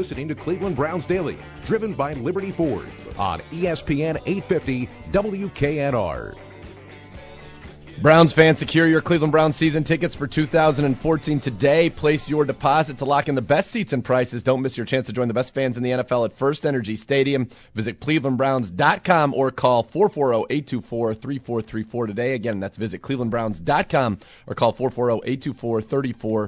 listening to Cleveland Browns Daily, driven by Liberty Ford on ESPN 850 WKNR. Browns fans, secure your Cleveland Browns season tickets for 2014 today. Place your deposit to lock in the best seats and prices. Don't miss your chance to join the best fans in the NFL at First Energy Stadium. Visit clevelandbrowns.com or call 440-824-3434 today. Again, that's visit clevelandbrowns.com or call 440-824-3434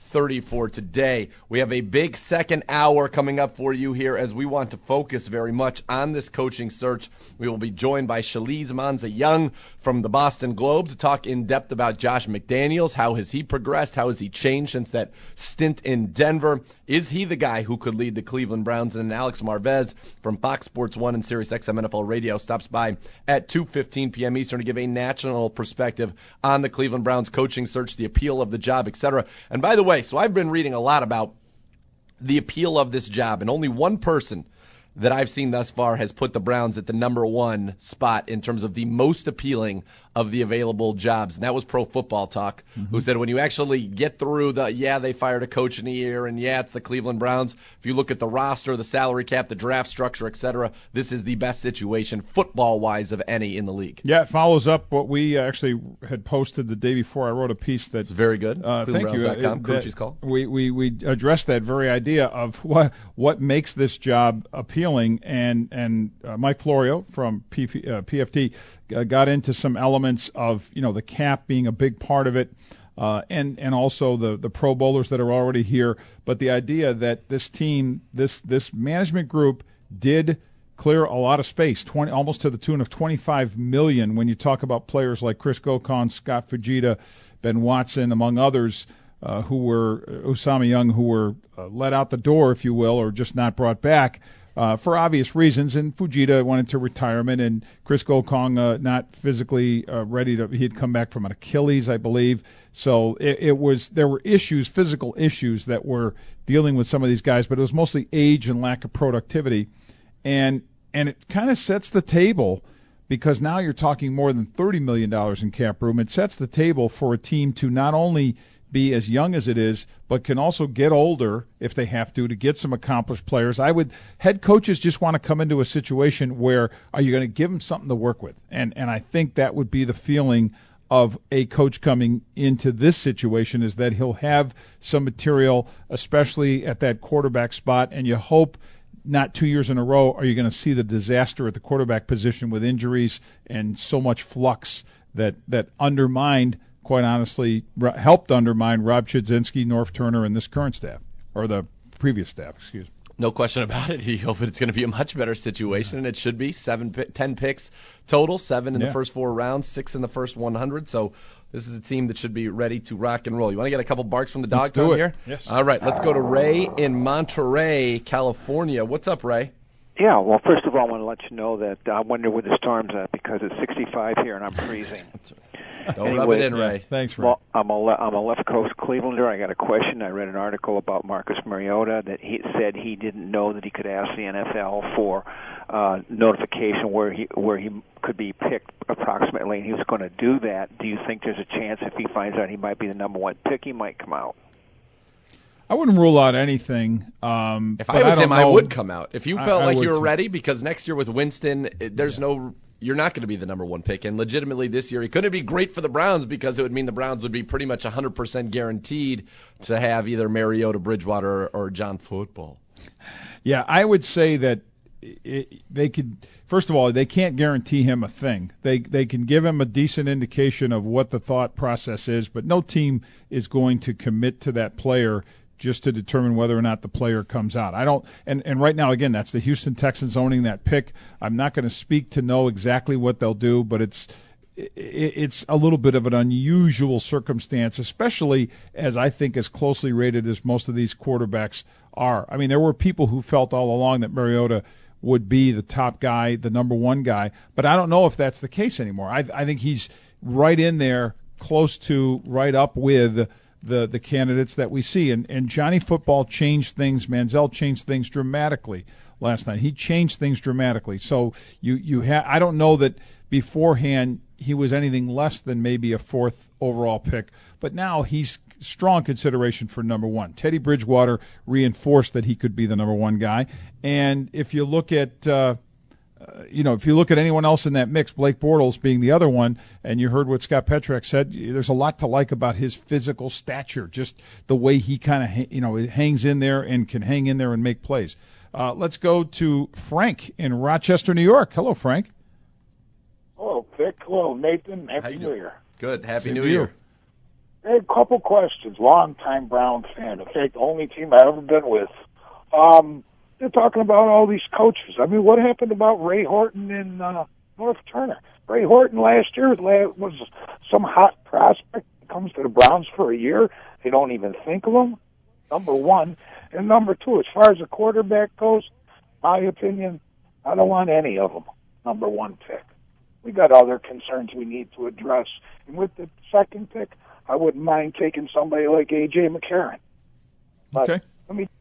today. We have a big second hour coming up for you here as we want to focus very much on this coaching search. We will be joined by Shaliz Manza-Young from the Boston Globe to talk in depth about Josh McDaniels. How has he progressed? How has he changed since that stint in Denver? Is he the guy who could lead the Cleveland Browns? And Alex Marvez from Fox Sports 1 and SiriusXM NFL Radio stops by at 2:15 p.m. Eastern to give a national perspective on the Cleveland Browns coaching search, the appeal of the job, etc. And by the way, so I've been reading a lot about the appeal of this job, and only one person that I've seen thus far has put the Browns at the number one spot in terms of the most appealing of the available jobs, and that was Pro Football Talk, who said when you actually get through they fired a coach in a year, and it's the Cleveland Browns, if you look at the roster, the salary cap, the draft structure, etc., this is the best situation football-wise of any in the league. Yeah, it follows up what we actually had posted the day before. I wrote a piece that's very good. Thank you. Crucci's call. We addressed that very idea of what makes this job appealing, and Mike Florio from PFT got into some elements of the cap being a big part of it, and also the Pro Bowlers that are already here. But the idea that this team, this management group, did clear a lot of space, almost to the tune of $25 million. When you talk about players like Chris Gokon, Scott Fujita, Ben Watson, among others, who were Usama Young, who were let out the door, if you will, or just not brought back. For obvious reasons, and Fujita went into retirement, and Chris Gokong not physically ready to. He had come back from an Achilles, I believe. So there were physical issues that were dealing with some of these guys, but it was mostly age and lack of productivity, and it kind of sets the table because now you're talking more than $30 million in cap room. It sets the table for a team to not only be as young as it is, but can also get older if they have to get some accomplished players. Head coaches just want to come into a situation where are you going to give them something to work with? And I think that would be the feeling of a coach coming into this situation, is that he'll have some material, especially at that quarterback spot, and you hope not 2 years in a row are you going to see the disaster at the quarterback position with injuries and so much flux that undermined, quite honestly, helped undermine Rob Chudzinski, Norv Turner, and this current staff, or the previous staff, excuse me. No question about it. You hope it's going to be a much better situation, and it should be. 10 picks total, 7 in the first 4 rounds, 6 in the first 100. So this is a team that should be ready to rock and roll. You want to get a couple barks from the dog down here? Yes. All right, let's go to Ray in Monterey, California. What's up, Ray? Yeah, well, first of all, I want to let you know that I wonder where the storm's at because it's 65 here and I'm freezing. Don't rub it in, Ray. Thanks, Ray. Well, I'm a left coast Clevelander. I got a question. I read an article about Marcus Mariota that he said he didn't know that he could ask the NFL for notification where he could be picked approximately, and he was going to do that. Do you think there's a chance if he finds out he might be the number one pick, he might come out? I wouldn't rule out anything. If I was him, I would come out. If you felt like you were ready, because next year with Winston, you're not going to be the number one pick. And legitimately this year, it couldn't be great for the Browns because it would mean the Browns would be pretty much 100% guaranteed to have either Mariota, Bridgewater, or John Football. Yeah, I would say that they could. First of all, they can't guarantee him a thing. They can give him a decent indication of what the thought process is, but no team is going to commit to that player just to determine whether or not the player comes out. I don't, and right now, again, that's the Houston Texans owning that pick. I'm not going to speak to know exactly what they'll do, but it's a little bit of an unusual circumstance, especially as I think as closely rated as most of these quarterbacks are. I mean, there were people who felt all along that Mariota would be the top guy, the number one guy, but I don't know if that's the case anymore. I think he's right in there, close to, right up with the candidates that we see. And Johnny Football changed things. Manziel changed things dramatically last night. He changed things dramatically. So I don't know that beforehand he was anything less than maybe a 4th overall pick, but now he's strong consideration for number 1. Teddy Bridgewater reinforced that he could be the number 1 guy, and if you look at if you look at anyone else in that mix, Blake Bortles being the other one, and you heard what Scott Petrak said, there's a lot to like about his physical stature, just the way he kind of hangs in there and can hang in there and make plays. Let's go to Frank in Rochester, New York. Hello, Frank. Hello, Vic. Hello, Nathan. Happy New Year. Good. Happy New Year. Hey, a couple questions. Long-time Brown fan. In fact, the only team I've ever been with. They're talking about all these coaches. I mean, what happened about Ray Horton and North Turner? Ray Horton last year was some hot prospect that comes to the Browns for a year. They don't even think of him, number 1. And number 2, as far as the quarterback goes, my opinion, I don't want any of them, number 1 pick. We got other concerns we need to address. And with the 2nd pick, I wouldn't mind taking somebody like A.J. McCarron. But okay. Let me.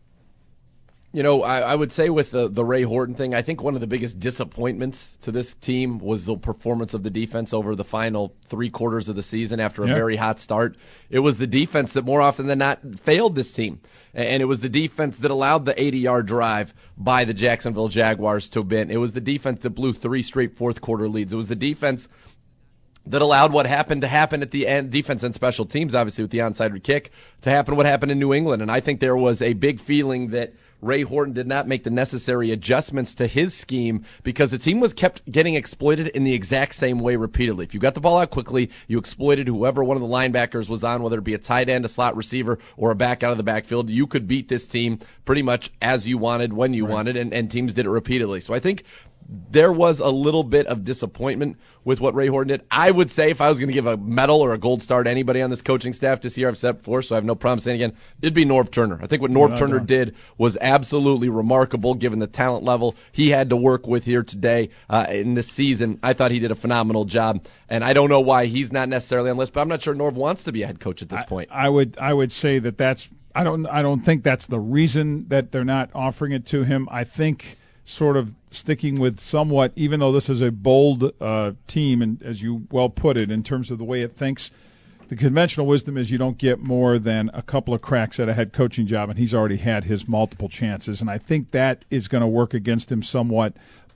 I would say with the Ray Horton thing, I think one of the biggest disappointments to this team was the performance of the defense over the final 3 quarters of the season after a very hot start. It was the defense that more often than not failed this team. And it was the defense that allowed the 80-yard drive by the Jacksonville Jaguars to win. It was the defense that blew 3 straight fourth-quarter leads. It was the defense that allowed what happened to happen at the end, defense and special teams, obviously, with the onside kick, to happen what happened in New England. And I think there was a big feeling that Ray Horton did not make the necessary adjustments to his scheme because the team was kept getting exploited in the exact same way repeatedly. If you got the ball out quickly, you exploited whoever one of the linebackers was on, whether it be a tight end, a slot receiver, or a back out of the backfield. You could beat this team pretty much as you wanted, when you wanted, and teams did it repeatedly. So I think there was a little bit of disappointment with what Ray Horton did. I would say if I was going to give a medal or a gold star to anybody on this coaching staff this year, I've said before, so I have no problem saying it again, it'd be Norv Turner. I think what Norv Turner did was absolutely remarkable given the talent level he had to work with here today in this season. I thought he did a phenomenal job, and I don't know why he's not necessarily on the list, but I'm not sure Norv wants to be a head coach at this point. I would say that's I don't think that's the reason that they're not offering it to him. I think sort of sticking with somewhat, even though this is a bold team, and as you well put it, in terms of the way it thinks, the conventional wisdom is you don't get more than a couple of cracks at a head coaching job, and he's already had his multiple chances, and I think that is going to work against him somewhat.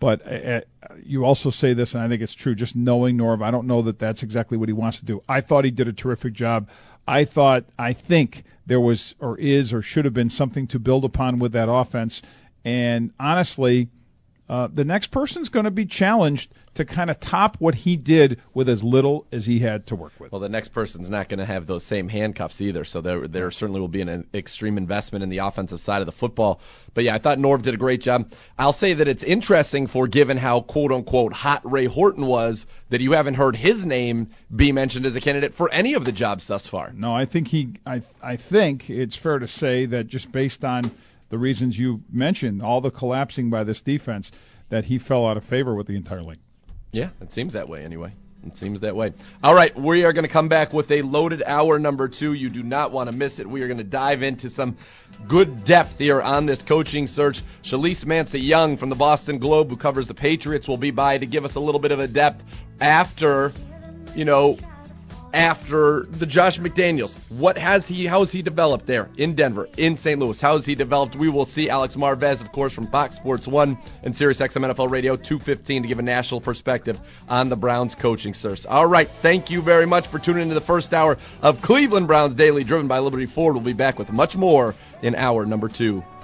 But you also say this, and I think it's true, just knowing Norv, I don't know that that's exactly what he wants to do. I thought he did a terrific job. I think there was or is or should have been something to build upon with that offense. And honestly, the next person's going to be challenged to kind of top what he did with as little as he had to work with. Well, the next person's not going to have those same handcuffs either, so there certainly will be an extreme investment in the offensive side of the football. But, yeah, I thought Norv did a great job. I'll say that it's interesting given how, quote-unquote, hot Ray Horton was, that you haven't heard his name be mentioned as a candidate for any of the jobs thus far. No, I think I think it's fair to say that just based on the reasons you mentioned, all the collapsing by this defense, that he fell out of favor with the entire league. Yeah, it seems that way anyway. It seems that way. All right, we are going to come back with a loaded hour number 2. You do not want to miss it. We are going to dive into some good depth here on this coaching search. Shalise Mansa-Young from the Boston Globe, who covers the Patriots, will be by to give us a little bit of a depth after the Josh McDaniels. How has he developed there in Denver, in St. Louis? How has he developed? We will see Alex Marvez, of course, from Fox Sports 1 and SiriusXM NFL Radio 215 to give a national perspective on the Browns coaching search. All right, thank you very much for tuning into the first hour of Cleveland Browns Daily, driven by Liberty Ford. We'll be back with much more in hour number 2.